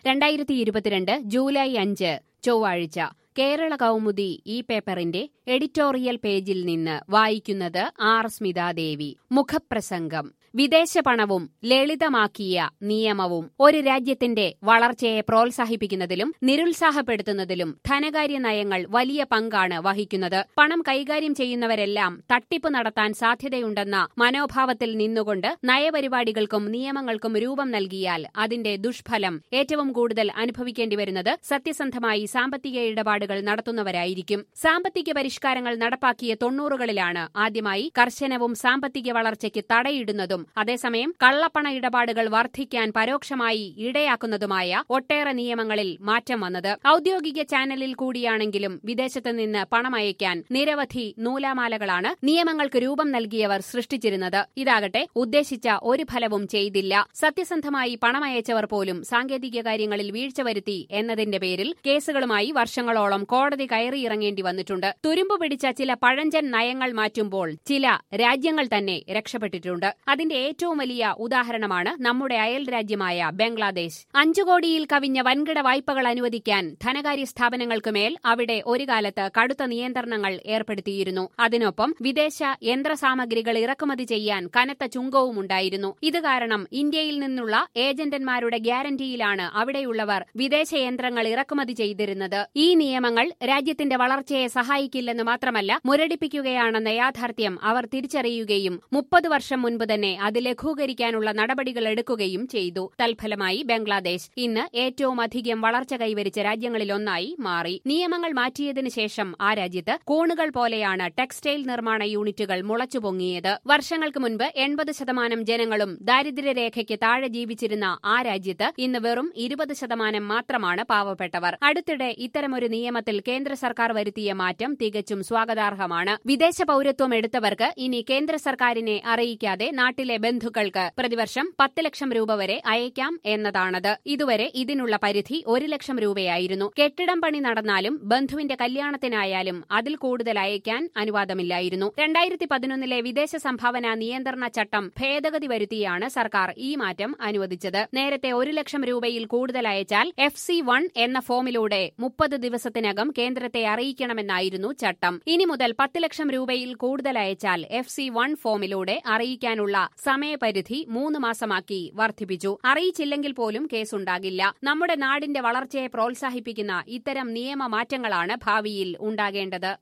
2022 July 5 ചൊവ്വാഴ്ച കേരള കൗമുദി ഈ പേപ്പറിന്റെ എഡിറ്റോറിയൽ പേജിൽ നിന്ന് വായിക്കുന്നത് ആർ സ്മിതാദേവി. മുഖപ്രസംഗം. വിദേശ പണവും ലളിതമാക്കിയ നിയമവും ഒരു രാജ്യത്തിന്റെ വളർച്ചയെ പ്രോത്സാഹിപ്പിക്കുന്നതിലും നിരുത്സാഹപ്പെടുത്തുന്നതിലും ധനകാര്യ നയങ്ങൾ വലിയ പങ്കാണ് വഹിക്കുന്നത്. പണം കൈകാര്യം ചെയ്യുന്നവരെല്ലാം തട്ടിപ്പ് നടത്താൻ സാധ്യതയുണ്ടെന്ന മനോഭാവത്തിൽ നിന്നുകൊണ്ട് നയപരിപാടികൾക്കും നിയമങ്ങൾക്കും രൂപം നൽകിയാൽ അതിന്റെ ദുഷ്ഫലം ഏറ്റവും കൂടുതൽ അനുഭവിക്കേണ്ടി വരുന്നത് സത്യസന്ധമായി സാമ്പത്തിക ഇടപാടുകൾ നടത്തുന്നവരായിരിക്കും. സാമ്പത്തിക പരിഷ്കാരങ്ങൾ നടപ്പാക്കിയ 90കളിലാണ് ആദ്യമായി കർശനവും സാമ്പത്തിക വളർച്ചയ്ക്ക് തടയിടുന്നതും അതേസമയം കള്ളപ്പണ ഇടപാടുകൾ വർദ്ധിക്കാൻ പരോക്ഷമായി ഇടയാക്കുന്നതുമായ ഒട്ടേറെ നിയമങ്ങളിൽ മാറ്റം വന്നത്. ഔദ്യോഗിക ചാനലിൽ കൂടിയാണെങ്കിലും വിദേശത്ത് നിന്ന് പണമയക്കാൻ നിരവധി നൂലാമാലകളാണ് നിയമങ്ങൾക്ക് രൂപം നൽകിയവർ സൃഷ്ടിച്ചിരുന്നത്. ഇതാകട്ടെ ഉദ്ദേശിച്ച ഒരു ഫലവും ചെയ്തില്ല. സത്യസന്ധമായി പണമയച്ചവർ പോലും സാങ്കേതിക കാര്യങ്ങളിൽ വീഴ്ച വരുത്തി എന്നതിന്റെ പേരിൽ കേസുകളുമായി വർഷങ്ങളോളം കോടതി കയറിയിറങ്ങേണ്ടി വന്നിട്ടുണ്ട്. തുരുമ്പു പിടിച്ച ചില പഴഞ്ചൻ നയങ്ങൾ മാറ്റുമ്പോൾ ചില രാജ്യങ്ങൾ തന്നെ രക്ഷപ്പെട്ടിട്ടുണ്ട്. അതിന്റെ ഏറ്റവും വലിയ ഉദാഹരണമാണ് നമ്മുടെ അയൽ രാജ്യമായ ബംഗ്ലാദേശ്. 5 കോടിയിൽ കവിഞ്ഞ വൻകിട വായ്പകൾ അനുവദിക്കാൻ ധനകാര്യ സ്ഥാപനങ്ങൾക്ക് മേൽ അവിടെ ഒരു കാലത്ത് കടുത്ത നിയന്ത്രണങ്ങൾ ഏർപ്പെടുത്തിയിരുന്നു. അതിനൊപ്പം വിദേശ യന്ത്രസാമഗ്രികൾ ഇറക്കുമതി ചെയ്യാൻ കനത്ത ചുങ്കവുമുണ്ടായിരുന്നു. ഇത് കാരണം ഇന്ത്യയിൽ നിന്നുള്ള ഏജന്റന്മാരുടെ ഗ്യാരണ്ടിയിലാണ് അവിടെയുള്ളവർ വിദേശ യന്ത്രങ്ങൾ ഇറക്കുമതി ചെയ്തിരുന്നത്. ഈ നിയമങ്ങൾ രാജ്യത്തിന്റെ വളർച്ചയെ സഹായിക്കില്ലെന്ന് മാത്രമല്ല മുരടിപ്പിക്കുകയാണെന്ന യാഥാർത്ഥ്യം അവർ തിരിച്ചറിയുകയും 30 വർഷം മുൻപ് തന്നെ അത് ലഘൂകരിക്കാനുള്ള നടപടികൾ എടുക്കുകയും ചെയ്തു. തൽഫലമായി ബംഗ്ലാദേശ് ഇന്ന് ഏറ്റവും അധികം വളർച്ച കൈവരിച്ച രാജ്യങ്ങളിലൊന്നായി മാറി. നിയമങ്ങൾ മാറ്റിയതിനു ശേഷം ആ രാജ്യത്ത് കൂണുകൾ പോലെയാണ് ടെക്സ്റ്റൈൽ നിർമ്മാണ യൂണിറ്റുകൾ മുളച്ചുപൊങ്ങിയത്. വർഷങ്ങൾക്ക് മുൻപ് 80% ജനങ്ങളും ദാരിദ്ര്യരേഖയ്ക്ക് താഴെ ജീവിച്ചിരുന്ന ആ രാജ്യത്ത് ഇന്ന് വെറും 20% മാത്രമാണ് പാവപ്പെട്ടവർ. അടുത്തിടെ ഇത്തരമൊരു നിയമത്തിൽ കേന്ദ്ര സർക്കാർ വരുത്തിയ മാറ്റം തികച്ചും സ്വാഗതാർഹമാണ്. വിദേശ പൌരത്വം എടുത്തവർക്ക് ഇനി കേന്ദ്ര സർക്കാരിനെ അറിയിക്കാതെ നാട്ടിലെ ബന്ധുക്കൾക്ക് പ്രതിവർഷം 10 ലക്ഷം രൂപ വരെ അയക്കാം എന്നതാണത്. ഇതുവരെ ഇതിനുള്ള പരിധി 1 ലക്ഷം രൂപയായിരുന്നു. കെട്ടിടം പണി നടന്നാലും ബന്ധുവിന്റെ കല്യാണത്തിനായാലും അതിൽ കൂടുതൽ അയക്കാൻ അനുവാദമില്ലായിരുന്നു. 2011 വിദേശ സംഭാവന നിയന്ത്രണ ചട്ടം ഭേദഗതി വരുത്തിയാണ് സർക്കാർ ഈ മാറ്റം അനുവദിച്ചത്. നേരത്തെ 1 ലക്ഷം രൂപയിൽ കൂടുതൽ അയച്ചാൽ FC1 എന്ന ഫോമിലൂടെ 30 ദിവസത്തിനകം കേന്ദ്രത്തെ അറിയിക്കണമെന്നായിരുന്നു ചട്ടം. ഇനി മുതൽ 10 ലക്ഷം രൂപയിൽ കൂടുതൽ അയച്ചാൽ FC1 ഫോമിലൂടെ അറിയിക്കാനുള്ള സമയപരിധി 3 മാസമാക്കി വർദ്ധിപ്പിച്ചു. അറിയിച്ചില്ലെങ്കിൽ പോലും കേസുണ്ടാകില്ല. നമ്മുടെ നാടിന്റെ വളർച്ചയെ പ്രോത്സാഹിപ്പിക്കുന്ന ഇത്തരം നിയമമാറ്റങ്ങളാണ് ഭാവിയിൽ ഉണ്ടാകേണ്ടത്.